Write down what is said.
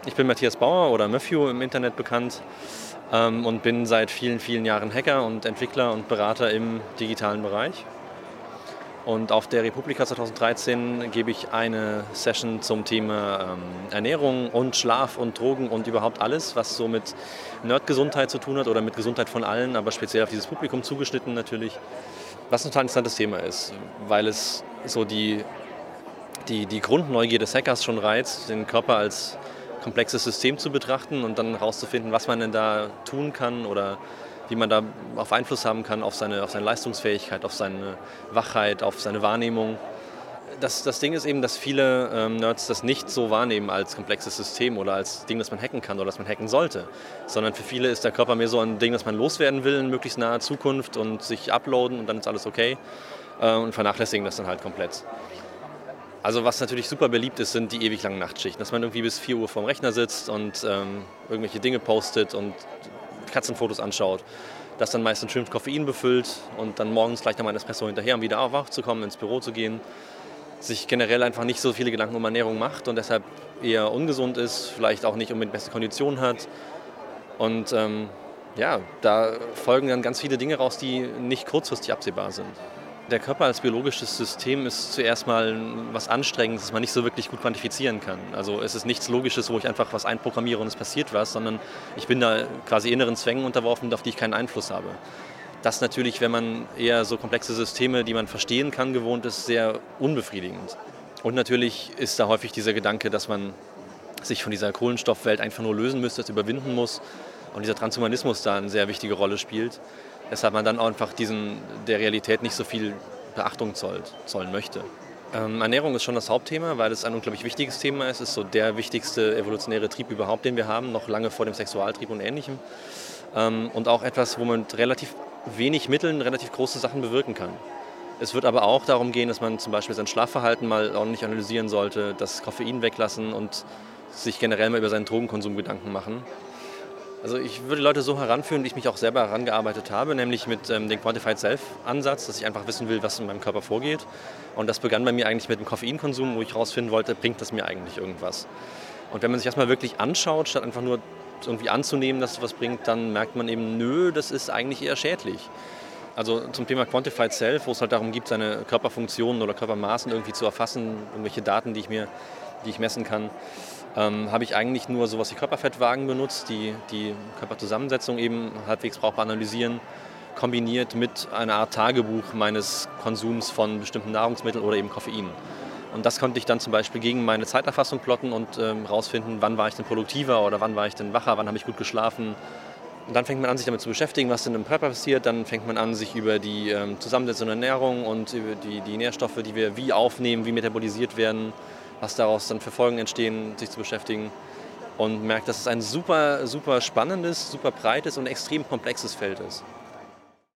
Ich bin Matthias Bauer oder Matthew im Internet bekannt und bin seit vielen, vielen Jahren Hacker und Entwickler und Berater im digitalen Bereich. Und auf der Republika 2013 gebe ich eine Session zum Thema Ernährung und Schlaf und Drogen und überhaupt alles, was so mit Nerdgesundheit zu tun hat oder mit Gesundheit von allen, aber speziell auf dieses Publikum zugeschnitten natürlich. Was ein total interessantes Thema ist, weil es so die Grundneugier des Hackers schon reizt, den Körper als komplexes System zu betrachten und dann herauszufinden, was man denn da tun kann oder wie man da auf Einfluss haben kann auf seine Leistungsfähigkeit, auf seine Wachheit, auf seine Wahrnehmung. Das Ding ist eben, dass viele Nerds das nicht so wahrnehmen als komplexes System oder als Ding, das man hacken kann oder das man hacken sollte, sondern für viele ist der Körper mehr so ein Ding, das man loswerden will in möglichst naher Zukunft und sich uploaden und dann ist alles okay und vernachlässigen das dann halt komplett. Also was natürlich super beliebt ist, sind die ewig langen Nachtschichten, dass man irgendwie bis 4 Uhr vorm Rechner sitzt und irgendwelche Dinge postet und Katzenfotos anschaut, das dann meistens schön mit Koffein befüllt und dann morgens gleich nochmal ein Espresso hinterher, um wieder wachzukommen, ins Büro zu gehen, sich generell einfach nicht so viele Gedanken um Ernährung macht und deshalb eher ungesund ist, vielleicht auch nicht unbedingt beste Konditionen hat und da folgen dann ganz viele Dinge raus, die nicht kurzfristig absehbar sind. Der Körper als biologisches System ist zuerst mal was Anstrengendes, das man nicht so wirklich gut quantifizieren kann. Also es ist nichts Logisches, wo ich einfach was einprogrammiere und es passiert was, sondern ich bin da quasi inneren Zwängen unterworfen, auf die ich keinen Einfluss habe. Das natürlich, wenn man eher so komplexe Systeme, die man verstehen kann, gewohnt ist, sehr unbefriedigend. Und natürlich ist da häufig dieser Gedanke, dass man sich von dieser Kohlenstoffwelt einfach nur lösen müsste, es überwinden muss und dieser Transhumanismus da eine sehr wichtige Rolle spielt. Weshalb man dann auch einfach der Realität nicht so viel Beachtung zollen möchte. Ernährung ist schon das Hauptthema, weil es ein unglaublich wichtiges Thema ist. Es ist so der wichtigste evolutionäre Trieb überhaupt, den wir haben, noch lange vor dem Sexualtrieb und Ähnlichem. Und auch etwas, wo man mit relativ wenig Mitteln relativ große Sachen bewirken kann. Es wird aber auch darum gehen, dass man zum Beispiel sein Schlafverhalten mal ordentlich analysieren sollte, das Koffein weglassen und sich generell mal über seinen Drogenkonsum Gedanken machen. Also ich würde Leute so heranführen, wie ich mich auch selber herangearbeitet habe, nämlich mit dem Quantified Self-Ansatz, dass ich einfach wissen will, was in meinem Körper vorgeht. Und das begann bei mir eigentlich mit dem Koffeinkonsum, wo ich herausfinden wollte, bringt das mir eigentlich irgendwas. Und wenn man sich das mal wirklich anschaut, statt einfach nur irgendwie anzunehmen, dass es was bringt, dann merkt man eben, nö, das ist eigentlich eher schädlich. Also zum Thema Quantified Self, wo es halt darum geht, seine Körperfunktionen oder Körpermaßen irgendwie zu erfassen, irgendwelche Daten, die ich messen kann, habe ich eigentlich nur sowas wie Körperfettwagen benutzt, die Körperzusammensetzung eben halbwegs brauchbar analysieren, kombiniert mit einer Art Tagebuch meines Konsums von bestimmten Nahrungsmitteln oder eben Koffein. Und das konnte ich dann zum Beispiel gegen meine Zeiterfassung plotten und rausfinden, wann war ich denn produktiver oder wann war ich denn wacher, wann habe ich gut geschlafen. Und dann fängt man an, sich damit zu beschäftigen, was denn im Körper passiert. Dann fängt man an, sich über die Zusammensetzung der Ernährung und über die Nährstoffe, die wir wie aufnehmen, wie metabolisiert werden, was daraus dann für Folgen entstehen, sich zu beschäftigen und merkt, dass es ein super, super spannendes, super breites und extrem komplexes Feld ist.